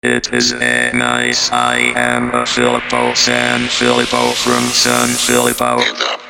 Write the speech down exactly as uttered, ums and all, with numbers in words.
It is a nice. I am a Filippo San Filippo from San Filippo.